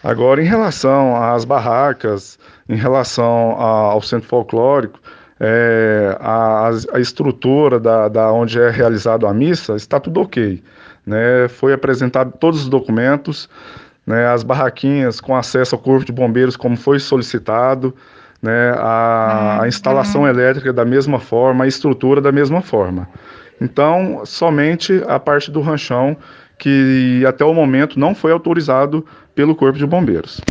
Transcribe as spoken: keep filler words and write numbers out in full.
Agora, em relação às barracas, em relação a- ao centro folclórico, é, a, a estrutura da, da onde é realizada a missa está tudo ok, né? Foi apresentado todos os documentos, né? As barraquinhas com acesso ao corpo de bombeiros, como foi solicitado, né? A, a instalação elétrica da mesma forma, a estrutura da mesma forma. Então, somente a parte do ranchão que até o momento não foi autorizado pelo Corpo de Bombeiros.